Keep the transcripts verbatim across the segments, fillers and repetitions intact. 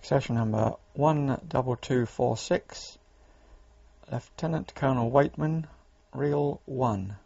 Succession number one two two four six, Lieutenant Colonel Waitman, Reel one.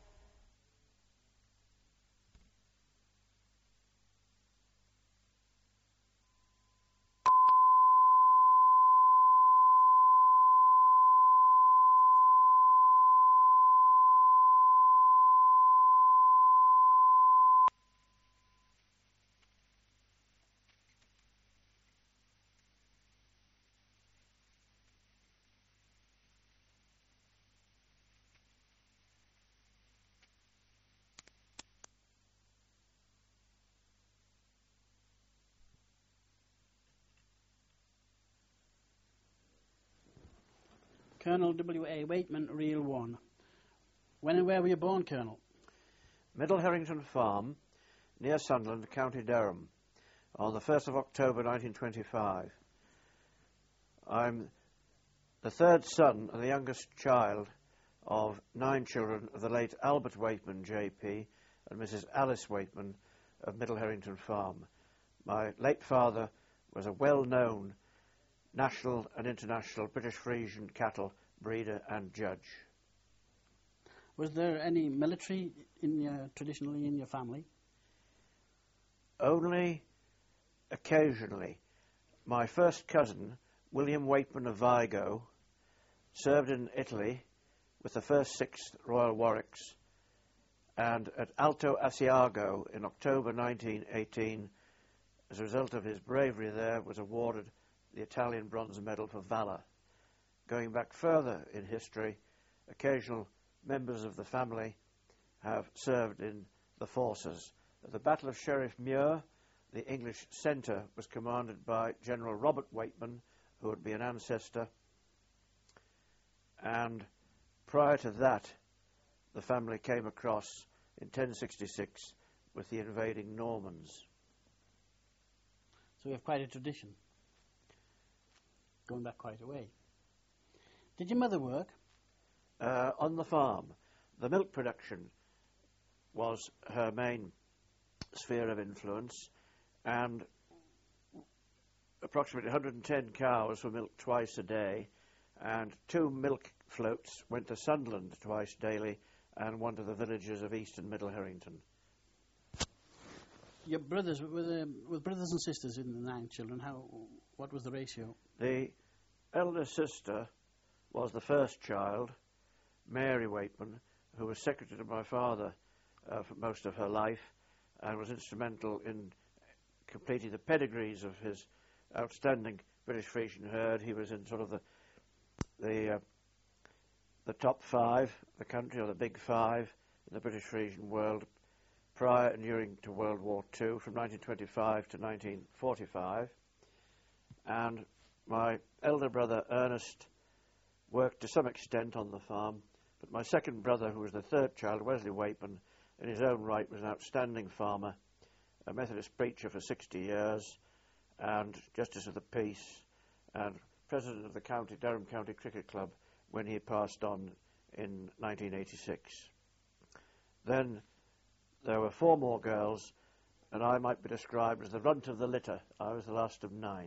Colonel W A Waitman, Reel one. When and where were you born, Colonel? Middle Herrington Farm, near Sunderland, County Durham, on the first of October nineteen twenty-five. I'm the third son and the youngest child of nine children of the late Albert Waitman, J P, and Missus Alice Waitman of Middle Herrington Farm. My late father was a well-known national and international British Frisian cattle breeder and judge. Was there any military in your, traditionally in your family? Only occasionally. My first cousin, William Waitman of Vigo, served in Italy with the first sixth Royal Warwicks, and at Alto Asiago in October nineteen eighteen, as a result of his bravery there, was awarded the Italian Bronze Medal for Valour. Going back further in history, occasional members of the family have served in the forces. At the Battle of Sheriff Muir, the English centre was commanded by General Robert Waitman, who would be an ancestor, and prior to that, the family came across in ten sixty-six with the invading Normans. So we have quite a tradition, going back quite a way. Did your mother work? Uh, on the farm. The milk production was her main sphere of influence, and approximately one hundred ten cows were milked twice a day, and two milk floats went to Sunderland twice daily, and one to the villages of East and Middle Herrington. Your brothers, were there, were brothers and sisters in the nine children? How? What was the ratio? The elder sister was the first child, Mary Waitman, who was secretary to my father uh, for most of her life, and was instrumental in completing the pedigrees of his outstanding British Frisian herd. He was in sort of the the uh, the top five, the country, or the big five in the British Frisian world prior and during to World War Two, from nineteen twenty-five to nineteen forty-five. And my elder brother Ernest worked to some extent on the farm, but my second brother, who was the third child, Wesley Waitman, in his own right was an outstanding farmer, a Methodist preacher for sixty years, and Justice of the Peace, and president of the county Durham County Cricket Club when he passed on in nineteen eighty-six. Then there were four more girls, and I might be described as the runt of the litter. I was the last of nine.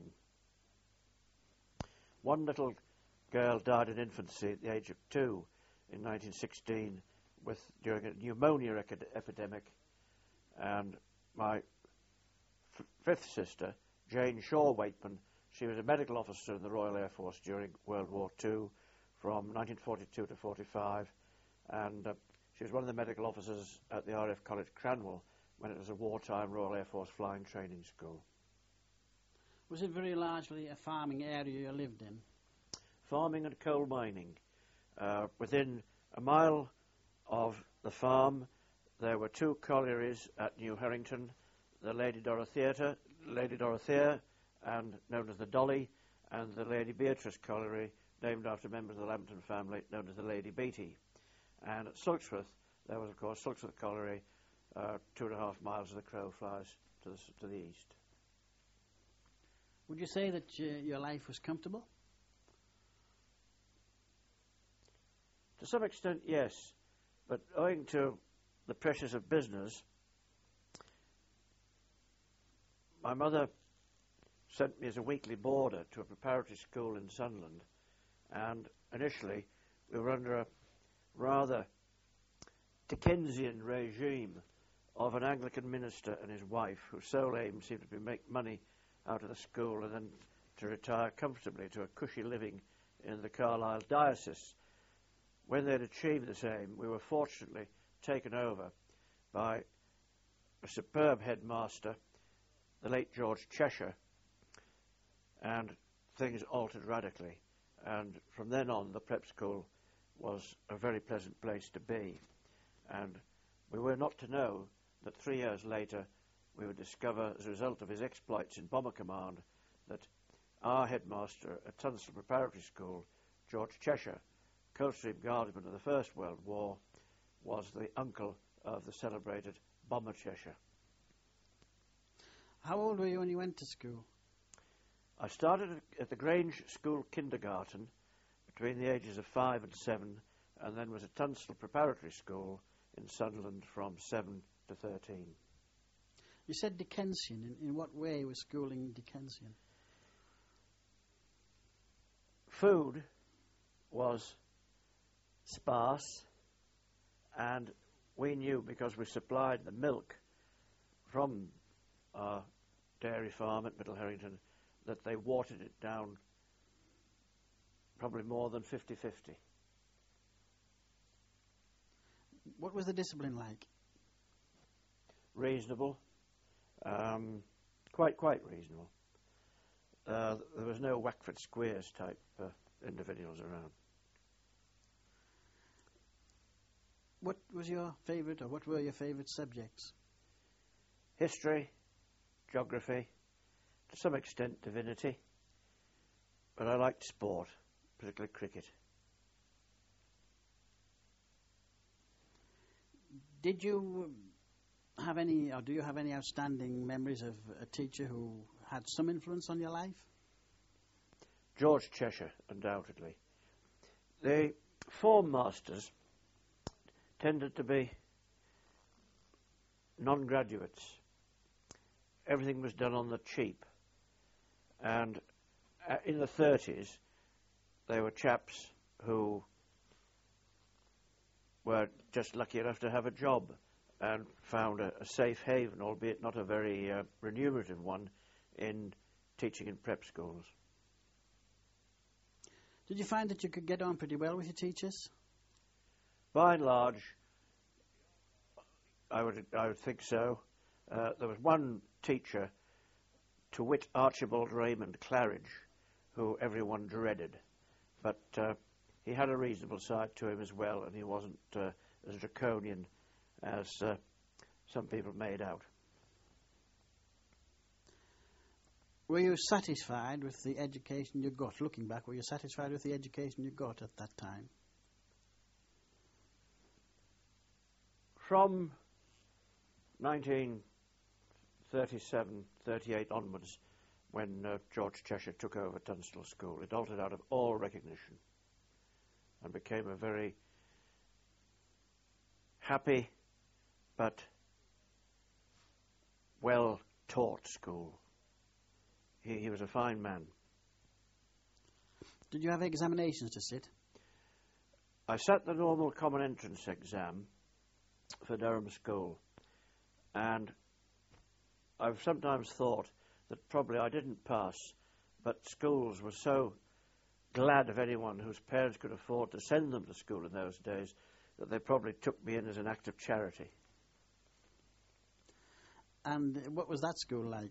One little girl died in infancy at the age of two in nineteen sixteen with, during a pneumonia ec- epidemic, and my f- fifth sister, Jane Shaw Waitman, she was a medical officer in the Royal Air Force during World War Two from nineteen forty-two to forty-five, and uh, she was one of the medical officers at the R A F College Cranwell when it was a wartime Royal Air Force flying training school. Was it very largely a farming area you lived in? Farming and coal mining. Uh, within a mile of the farm, there were two collieries at New Herrington, the Lady Dorothea, Lady Dorothea, and known as the Dolly, and the Lady Beatrice colliery, named after members of the Lambton family, known as the Lady Beatty. And at Silksworth, there was, of course, Silksworth colliery, uh, two and a half miles of the crow flies to the, to the east. Would you say that uh, your life was comfortable? To some extent, yes, but owing to the pressures of business, my mother sent me as a weekly boarder to a preparatory school in Sunderland, and initially we were under a rather Dickensian regime of an Anglican minister and his wife, whose sole aim seemed to be make money out of the school and then to retire comfortably to a cushy living in the Carlisle diocese. When they'd achieved this aim, we were fortunately taken over by a superb headmaster, the late George Cheshire, and things altered radically. And from then on, the prep school was a very pleasant place to be. And we were not to know that three years later we would discover, as a result of his exploits in Bomber Command, that our headmaster at Tunstall Preparatory School, George Cheshire, Coldstream Guardsman of the First World War, was the uncle of the celebrated Bomber Cheshire. How old were you when you went to school? I started at the Grange School Kindergarten between the ages of five and seven, and then was at Tunstall Preparatory School in Sunderland from seven to thirteen. You said Dickensian. In, in what way was schooling Dickensian? Food was sparse, and we knew, because we supplied the milk from our dairy farm at Middle Harrington, that they watered it down probably more than fifty-fifty. What was the discipline like? Reasonable, um, quite quite reasonable. Uh, there was no Wackford Squares type uh, individuals around. What was your favourite, or what were your favourite subjects? History, geography, to some extent divinity, but I liked sport, particularly cricket. Did you have any, or do you have any outstanding memories of a teacher who had some influence on your life? George Cheshire, undoubtedly. The form masters tended to be non-graduates. Everything was done on the cheap. And uh, in the thirties, they were chaps who were just lucky enough to have a job and found a, a safe haven, albeit not a very uh, remunerative one, in teaching in prep schools. Did you find that you could get on pretty well with your teachers? By and large, I would I would think so. Uh, there was one teacher, to wit Archibald Raymond Claridge, who everyone dreaded, but uh, he had a reasonable side to him as well, and he wasn't uh, as draconian as uh, some people made out. Were you satisfied with the education you got? Looking back, were you satisfied with the education you got at that time? From nineteen thirty-seven, thirty-eight onwards, when uh, George Cheshire took over Tunstall School, it altered out of all recognition and became a very happy but well-taught school. He, he was a fine man. Did you have examinations to sit? I sat the normal common entrance exam for Durham School, and I've sometimes thought that probably I didn't pass, but schools were so glad of anyone whose parents could afford to send them to school in those days that they probably took me in as an act of charity. And what was that school like?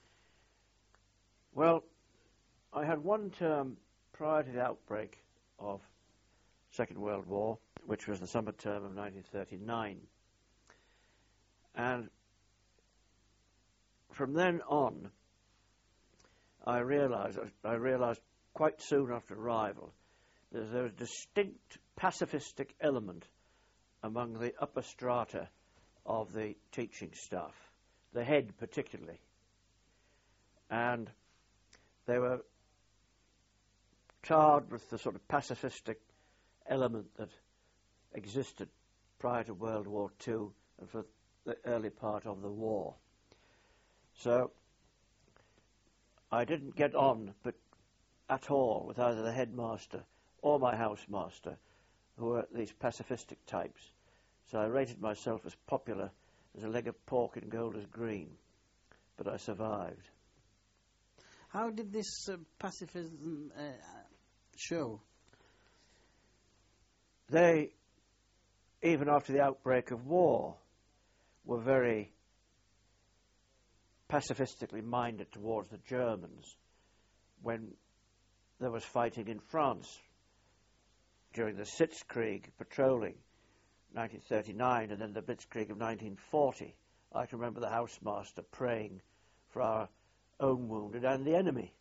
Well, I had one term prior to the outbreak of Second World War, which was the summer term of nineteen thirty-nine. And from then on, I realised, I realised quite soon after arrival, that there was a distinct pacifistic element among the upper strata of the teaching staff, the head particularly. And they were charged with the sort of pacifistic element that existed prior to World War Two and for the early part of the war. So I didn't get on but at all with either the headmaster or my housemaster, who were these pacifistic types. So I rated myself as popular as a leg of pork in Golders Green, but I survived. How did this uh, pacifism uh, show? They, even after the outbreak of war, were very pacifistically minded towards the Germans. When there was fighting in France during the Sitzkrieg patrolling, nineteen thirty-nine, and then the Blitzkrieg of nineteen forty, I can remember the housemaster praying for our own wounded and the enemy.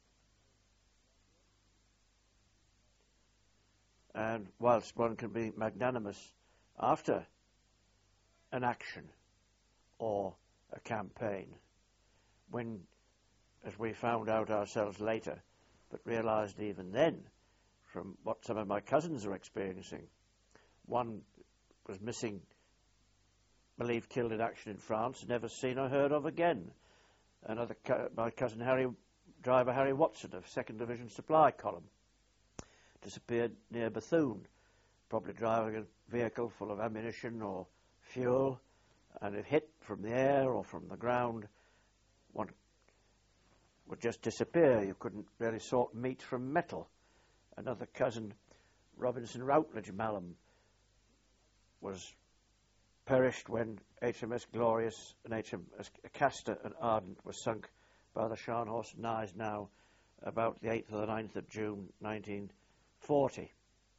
And whilst one can be magnanimous after an action or a campaign, when, as we found out ourselves later, but realised even then from what some of my cousins were experiencing, one was missing, believed killed in action in France, never seen or heard of again. Another, co- my cousin Harry, driver Harry Watson of second Division Supply Column, disappeared near Bethune, probably driving a vehicle full of ammunition or fuel, and if hit from the air or from the ground, one would just disappear. You couldn't really sort meat from metal. Another cousin, Robinson Routledge Mallam, was perished when H M S Glorious and H M S Castor and Ardent were sunk by the Scharnhorst and Gneisenau about the eighth or the ninth of June nineteen forty.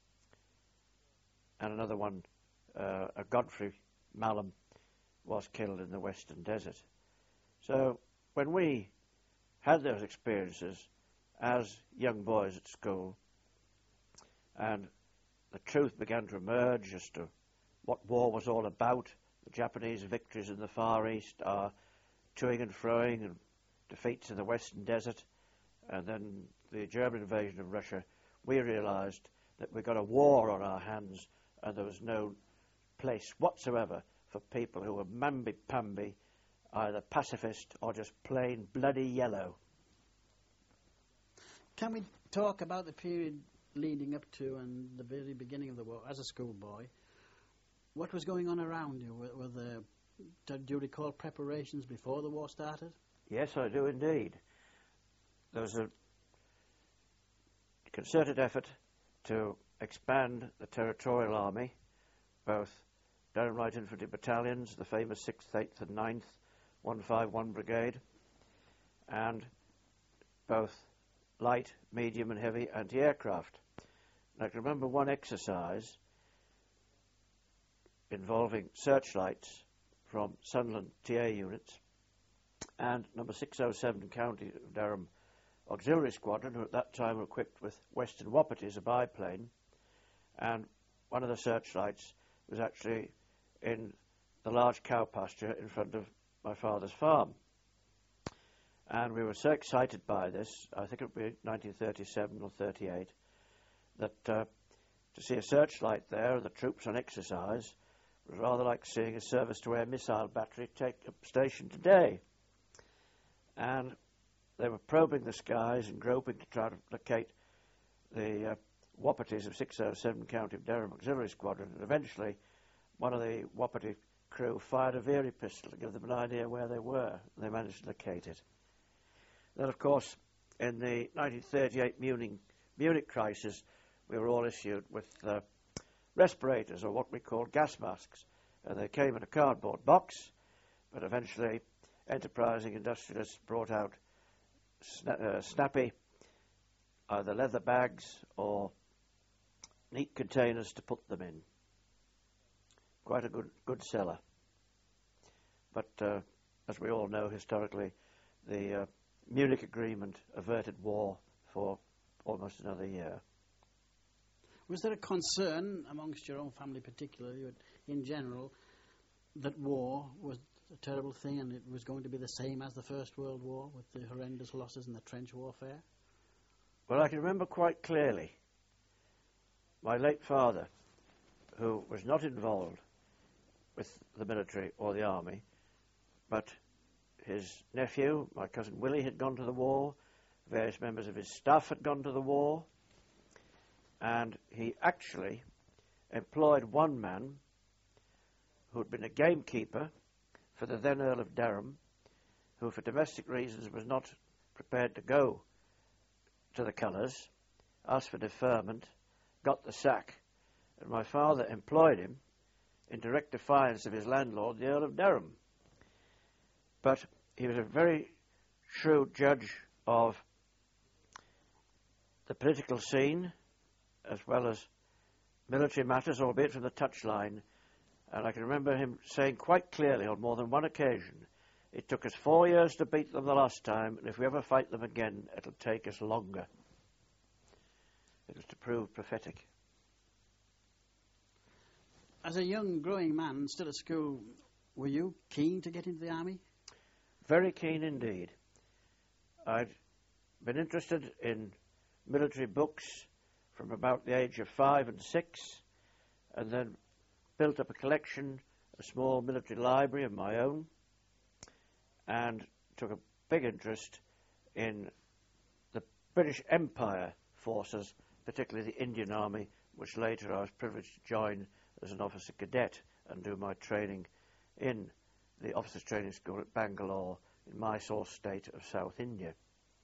And another one, uh, a Godfrey Mallam, was killed in the Western Desert. So when we had those experiences as young boys at school, and the truth began to emerge as to what war was all about, the Japanese victories in the Far East, our toing and froing and defeats in the Western Desert, and then the German invasion of Russia, we realised that we got a war on our hands, and there was no place whatsoever for people who were mamby-pamby, either pacifist or just plain bloody yellow. Can we talk about the period leading up to and the very beginning of the war as a schoolboy? What was going on around you? Were, were there, do you recall preparations before the war started? Yes, I do indeed. There was a concerted effort to expand the territorial army, both Durham Light Infantry battalions, the famous sixth, eighth and ninth, one fifty-one Brigade, and both light, medium and heavy anti-aircraft. And I can remember one exercise involving searchlights from Sunderland T A units and number six oh seven County of Durham Auxiliary Squadron, who at that time were equipped with Western Wapitis, a biplane, and one of the searchlights was actually in the large cow pasture in front of my father's farm. And we were so excited by this, I think it would be nineteen thirty-seven or thirty-eight, that uh, to see a searchlight there and the troops on exercise was rather like seeing a service-to-air missile battery take up station today. And they were probing the skies and groping to try to locate the uh, Wapitis of six oh seven County of Durham Auxiliary Squadron, and eventually one of the Wapiti crew fired a Veery pistol to give them an idea where they were, and they managed to locate it. Then, of course, in the nineteen thirty-eight Munich, Munich crisis, we were all issued with uh, respirators, or what we call gas masks, and they came in a cardboard box, but eventually enterprising industrialists brought out sna- uh, snappy, either leather bags or neat containers to put them in. Quite a good good seller. But uh, as we all know, historically, the uh, Munich Agreement averted war for almost another year. Was there a concern amongst your own family particularly, in general, that war was a terrible thing and it was going to be the same as the First World War with the horrendous losses in the trench warfare? Well, I can remember quite clearly my late father, who was not involved with the military or the army, but his nephew, my cousin Willie, had gone to the war, various members of his staff had gone to the war, and he actually employed one man who had been a gamekeeper for the then Earl of Durham, who for domestic reasons was not prepared to go to the colours, asked for deferment, got the sack, and my father employed him in direct defiance of his landlord, the Earl of Durham. But he was a very shrewd judge of the political scene as well as military matters, albeit from the touchline. And I can remember him saying quite clearly on more than one occasion, it took us four years to beat them the last time, and if we ever fight them again, it'll take us longer. It was to prove prophetic. As a young, growing man, still at school, were you keen to get into the army? Very keen indeed. I'd been interested in military books from about the age of five and six, and then built up a collection, a small military library of my own, and took a big interest in the British Empire forces, particularly the Indian Army, which later I was privileged to join as an officer cadet and do my training in the Officers Training School at Bangalore in Mysore state of South India.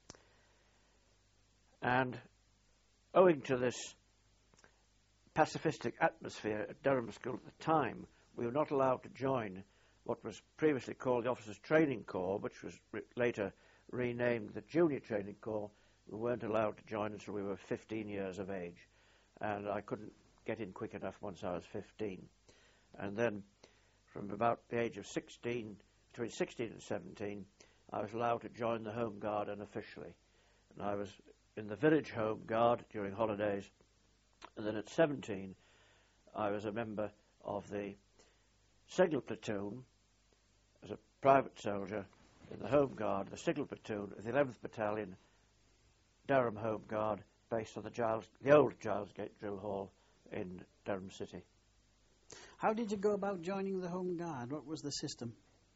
And owing to this pacifistic atmosphere at Durham School at the time, we were not allowed to join what was previously called the Officers Training Corps, which was re- later renamed the Junior Training Corps. We weren't allowed to join until we were fifteen years of age, and I couldn't get in quick enough once I was fifteen. And then from about the age of sixteen, between sixteen and seventeen, I was allowed to join the Home Guard unofficially. And I was in the village Home Guard during holidays, and then at seventeen I was a member of the signal platoon as a private soldier in the Home Guard, the signal platoon of the eleventh Battalion, Durham Home Guard, based on the, Giles, the old Giles Gate Drill Hall in Durham City. How did you go about joining the Home Guard? What was the system?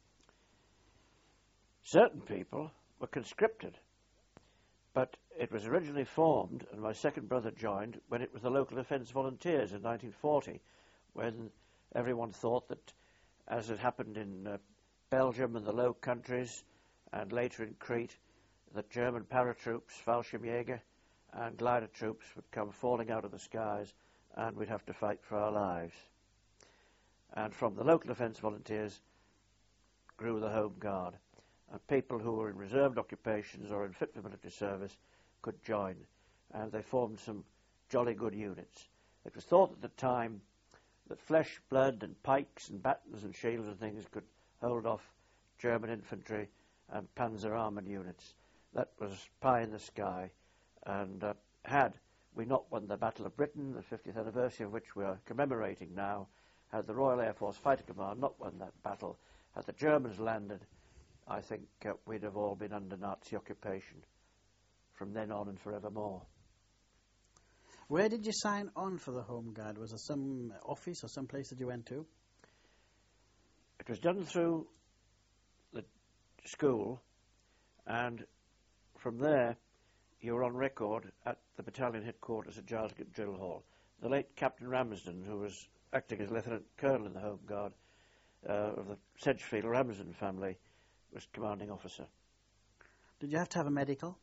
Certain people were conscripted, but it was originally formed, and my second brother joined, when it was the Local Defence Volunteers in nineteen forty, when everyone thought that, as had happened in uh, Belgium and the Low Countries, and later in Crete, that German paratroops, Fallschirmjäger, and glider troops would come falling out of the skies, and we'd have to fight for our lives. And from the Local Defence Volunteers grew the Home Guard, and people who were in reserved occupations or in fit for military service could join, and they formed some jolly good units. It was thought at the time that flesh, blood, and pikes and batons and shields and things could hold off German infantry and panzer armoured units. That was pie in the sky, and uh, had we not won the Battle of Britain, the fiftieth anniversary of which we are commemorating now, had the Royal Air Force Fighter Command not won that battle, had the Germans landed, I think uh, we'd have all been under Nazi occupation from then on and forevermore. Where did you sign on for the Home Guard? Was there some office or some place that you went to? It was done through the school, and from there you were on record at the battalion headquarters at Giles Gate Drill Hall. The late Captain Ramsden, who was acting as Lieutenant Colonel in the Home Guard uh, of the Sedgefield Ramsden family, was commanding officer. Did you have to have a medical?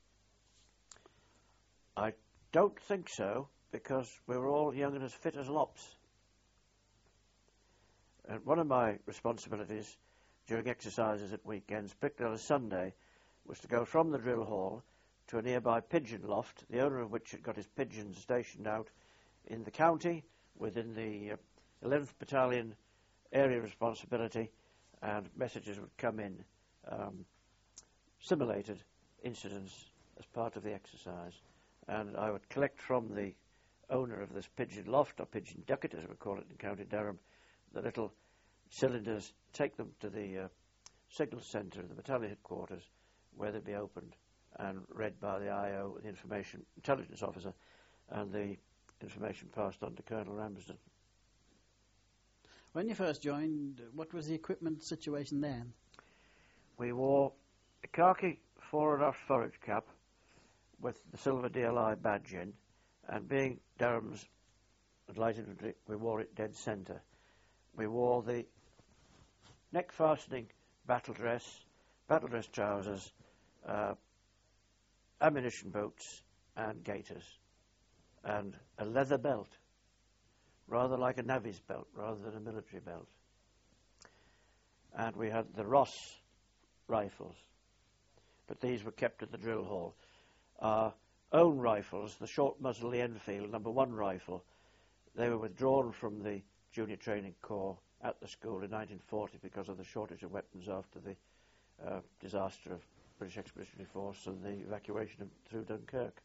I don't think so, because we were all young and as fit as lops. And one of my responsibilities during exercises at weekends, particularly on a Sunday, was to go from the drill hall to a nearby pigeon loft, the owner of which had got his pigeons stationed out in the county within the uh, eleventh Battalion area responsibility, and messages would come in, um, simulated incidents as part of the exercise. And I would collect from the owner of this pigeon loft, or pigeon ducket as we call it in County Durham, the little cylinders, take them to the uh, signal centre of the battalion headquarters, where they'd be opened and read by the I O, the information intelligence officer, and the information passed on to Colonel Ramsden. When you first joined, what was the equipment situation then? We wore a khaki fore and aft forage cap, with the silver D L I badge in, and being Durham's light infantry, we wore it dead centre. We wore the neck fastening battle dress, battle dress trousers, uh, ammunition boots and gaiters, and a leather belt, rather like a navvy's belt rather than a military belt. And we had the Ross rifles, but these were kept at the drill hall. Our own rifles, the short muzzle Lee Enfield number one rifle, they were withdrawn from the Junior Training Corps at the school in nineteen forty because of the shortage of weapons after the uh, disaster of British Expeditionary Force and the evacuation of, through Dunkirk.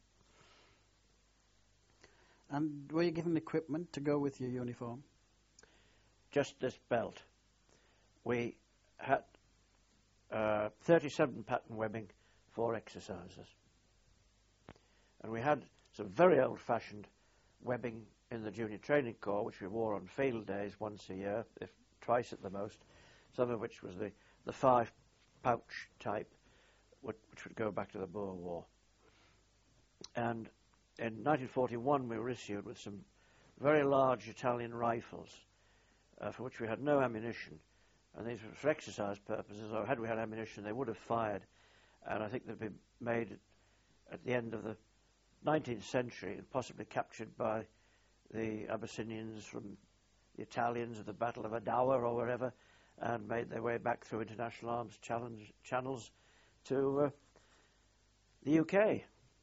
And were you given equipment to go with your uniform? Just this belt. We had uh, thirty-seven pattern webbing for exercises. And we had some very old-fashioned webbing in the Junior Training Corps, which we wore on field days once a year, if twice at the most, some of which was the, the five-pouch type, which, which would go back to the Boer War. And in nineteen forty-one, we were issued with some very large Italian rifles, uh, for which we had no ammunition. And these were for exercise purposes, or had we had ammunition, they would have fired. And I think they'd been made at the end of the nineteenth century and possibly captured by the Abyssinians from the Italians at the Battle of Adowa or wherever, and made their way back through international arms challenge, channels to uh, the U K.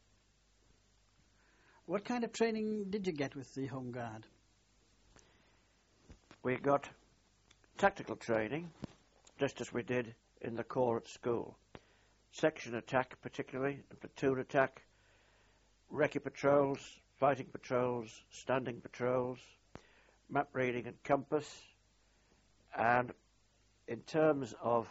What kind of training did you get with the Home Guard? We got tactical training, just as we did in the Corps at school. Section attack particularly, and platoon attack, recce patrols, fighting patrols, standing patrols, map reading and compass, and in terms of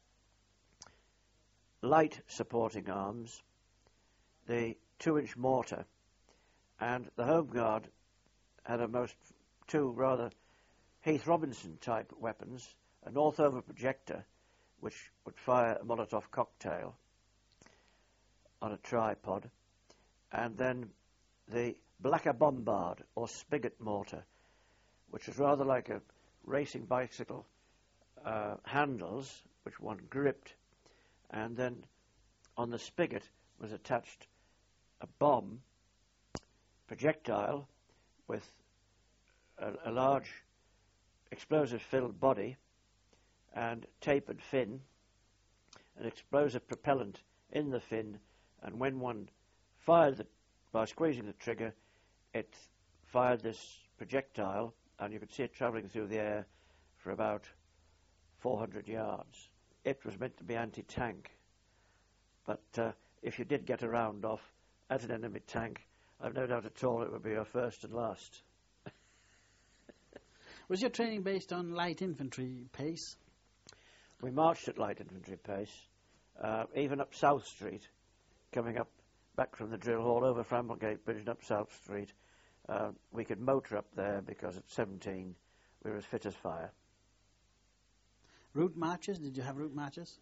light supporting arms, the two-inch mortar, and the Home Guard had a most two rather Heath Robinson type weapons, a Northover projector which would fire a Molotov cocktail on a tripod, and then the Blacker Bombard or spigot mortar, which was rather like a racing bicycle uh, handles which one gripped, and then on the spigot was attached a bomb projectile with a, a large explosive-filled body and tapered fin, an explosive propellant in the fin, and when one fired the, by squeezing the trigger, it fired this projectile, and you could see it travelling through the air for about four hundred yards. It was meant to be anti-tank, but uh, if you did get a round off at an enemy tank, I've no doubt at all it would be your first and last. Was your training based on light infantry pace? We marched at light infantry pace, uh, even up South Street, coming up back from the drill hall over Framblegate Bridge and up South Street. Uh, we could motor up there because at seventeen we were as fit as fire. Route marches? Did you have route marches?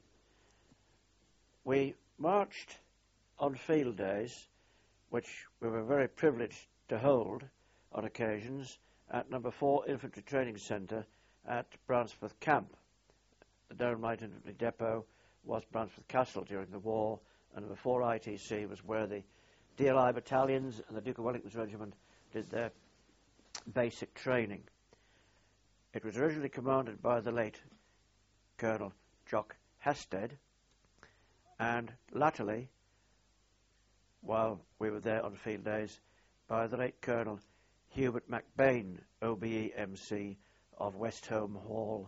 We marched on field days, which we were very privileged to hold on occasions, at number four Infantry Training Centre at Bransforth Camp. The Durham Light Infantry Depot was Bransforth Castle during the war, and number four I T C was where the D L I battalions and the Duke of Wellington's Regiment did their basic training. It was originally commanded by the late Colonel Jock Hasted, and latterly, while we were there on field days, by the late Colonel Hubert MacBain, O B E M C of Westholme Hall,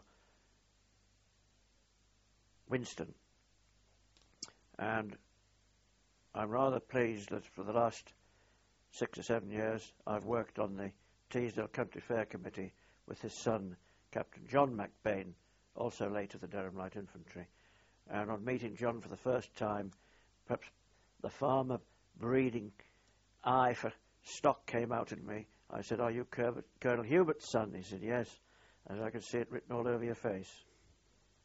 Winston. And I'm rather pleased that for the last six or seven years I've worked on the Teesdale Country Fair Committee with his son, Captain John MacBain, also late of the Durham Light Infantry. And on meeting John for the first time, perhaps the farmer breeding eye for stock came out in me. I said, "Are you Colonel Hubert's son?" He said, "Yes." And I could see it written all over your face.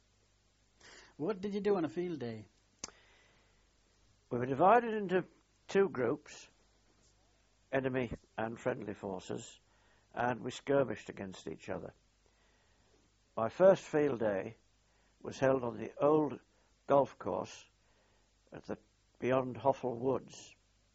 What did you do on a field day? We were divided into two groups, enemy and friendly forces, and we skirmished against each other. My first field day was held on the old golf course at the beyond Hoffle Woods,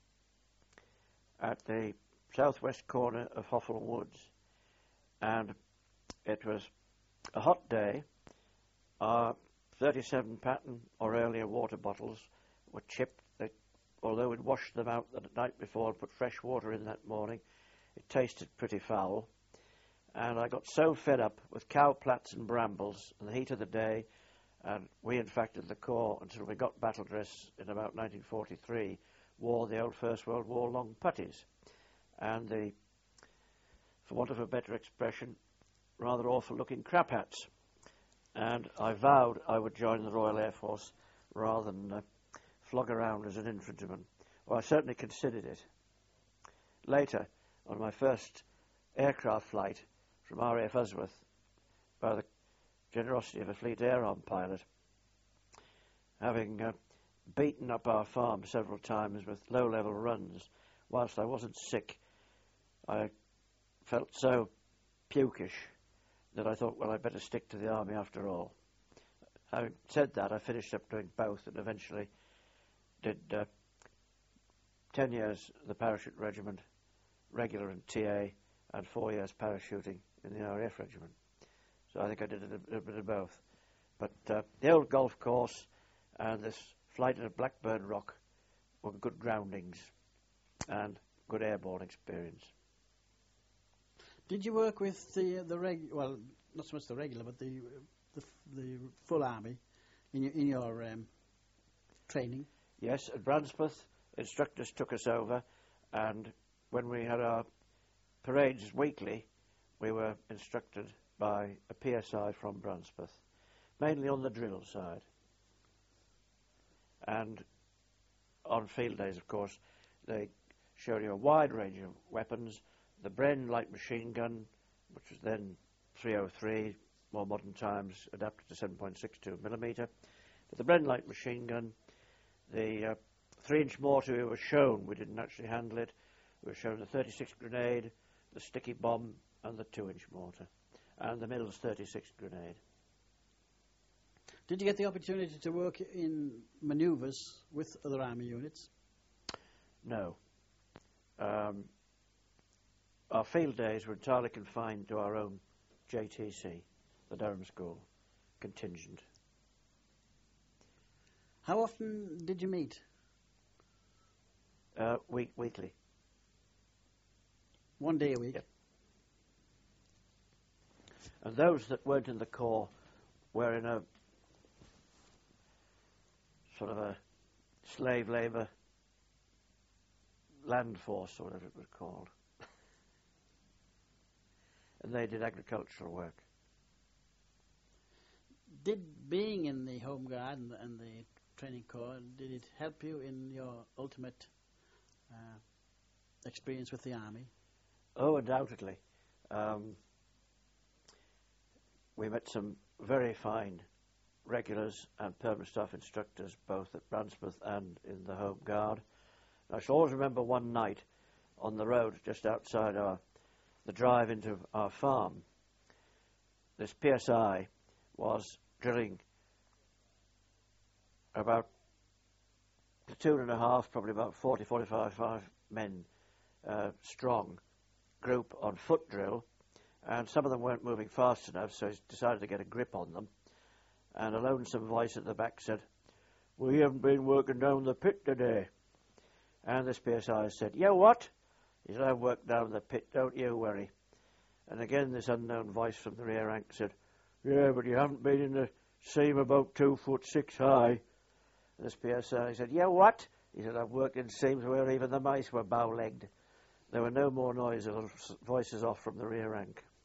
at the southwest corner of Hoffle Woods, and it was a hot day. Our thirty-seven pattern or earlier water bottles were chipped. They, although we'd washed them out the night before and put fresh water in that morning, it tasted pretty foul. And I got so fed up with cow plats and brambles in the heat of the day, and we, in fact, in the Corps, until we got battle dress in about nineteen forty-three, wore the old First World War long puttees. And the, for want of a better expression, rather awful-looking crap hats. And I vowed I would join the Royal Air Force rather than uh, flog around as an infantryman. Well, I certainly considered it. Later, on my first aircraft flight from R A F Usworth, by the generosity of a Fleet Air Arm pilot, having uh, beaten up our farm several times with low-level runs, whilst I wasn't sick, I felt so pukish that I thought, well, I'd better stick to the army after all. Having said that, I finished up doing both and eventually did uh, ten years the parachute regiment, regular and T A, and four years parachuting in the R A F regiment. So I think I did a, a bit of both. But uh, the old golf course and this flight at Blackburn Rock were good groundings and good airborne experience. Did you work with the the reg? Well, not so much the regular, but the the, the full army in your in your um, training? Yes, at Bransputh, instructors took us over, and when we had our parades weekly, we were instructed by a P S I from Bransputh, mainly on the drill side. And on field days, of course, they showed you a wide range of weapons. The Bren light machine gun, which was then three oh three, more modern times, adapted to seven point six two millimetre. But the Bren light machine gun, the uh, three-inch mortar we were shown, we didn't actually handle it. We were shown the thirty-six grenade, the sticky bomb, and the two-inch mortar, and the Mills thirty-six grenade. Did you get the opportunity to work in manoeuvres with other army units? No. Um, our field days were entirely confined to our own J T C, the Durham School contingent. How often did you meet? Uh, week, weekly. One day a week? Yep. And those that weren't in the Corps were in a sort of a slave labour land force, or whatever it was called. And they did agricultural work. Did being in the Home Guard and the, and the Training Corps, did it help you in your ultimate uh, experience with the Army? Oh, undoubtedly. Um, we met some very fine regulars and permanent staff instructors, both at Bransputh and in the Home Guard. I shall always remember one night on the road just outside our, the drive into our farm. This P S I was drilling about platoon and a half, probably about forty, forty-five five men uh, strong group on foot drill, and some of them weren't moving fast enough, so he decided to get a grip on them. And a lonesome voice at the back said, "We haven't been working down the pit today." And this P S I said, "Yeah, what?" He said, "I've worked down the pit, don't you worry." And again this unknown voice from the rear rank said, "Yeah, but you haven't been in the seam about two foot six high." And this P S I said, "Yeah, what?" He said, "I've worked in seams where even the mice were bow-legged." There were no more noises or voices off from the rear rank.